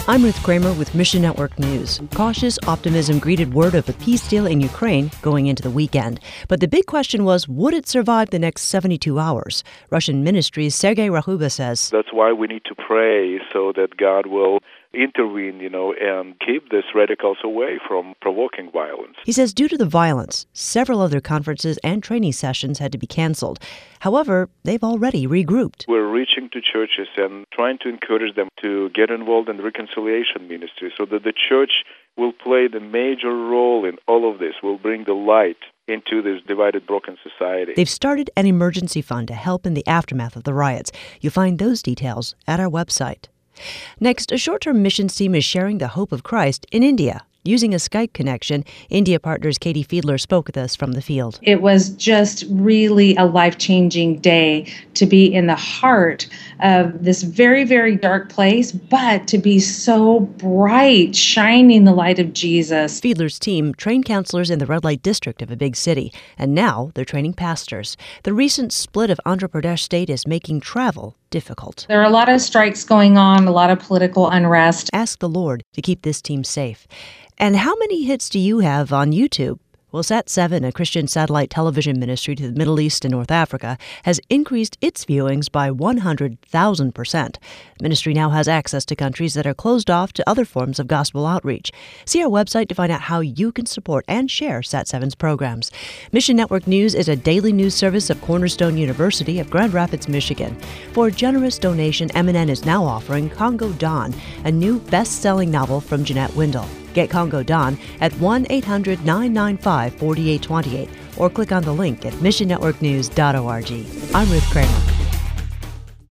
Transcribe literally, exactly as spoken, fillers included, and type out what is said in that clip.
I'm Ruth Kramer with Mission Network News. Cautious optimism greeted word of a peace deal in Ukraine going into the weekend. But the big question was, would it survive the next seventy-two hours? Russian Ministry's Sergei Rakhuba says, That's why we need to pray so that God will intervene, you know, and keep these radicals away from provoking violence. He says due to the violence, several other conferences and training sessions had to be canceled. However, they've already regrouped. We're reaching to churches and trying to encourage them to get involved in the reconciliation ministry so that the church will play the major role in all of this, will bring the light into this divided, broken society. They've started an emergency fund to help in the aftermath of the riots. You'll find those details at our website. Next, a short-term missions team is sharing the hope of Christ in India. Using a Skype connection, India partners Katie Fiedler spoke with us from the field. It was just really a life-changing day to be in the heart of this very, very dark place, but to be so bright, shining the light of Jesus. Fiedler's team trained counselors in the red light district of a big city, and now they're training pastors. The recent split of Andhra Pradesh state is making travel difficult. There are a lot of strikes going on, a lot of political unrest. Ask the Lord to keep this team safe. And how many hits do you have on YouTube? Well, Sat seven, a Christian satellite television ministry to the Middle East and North Africa, has increased its viewings by one hundred thousand percent. The ministry now has access to countries that are closed off to other forms of gospel outreach. See our website to find out how you can support and share Sat seven's programs. Mission Network News is a daily news service of Cornerstone University of Grand Rapids, Michigan. For a generous donation, M N N is now offering Congo Dawn, a new best-selling novel from Jeanette Windle. Get Congo Dawn at one eight hundred nine nine five four eight two eight or click on the link at mission network news dot org. I'm Ruth Kramer.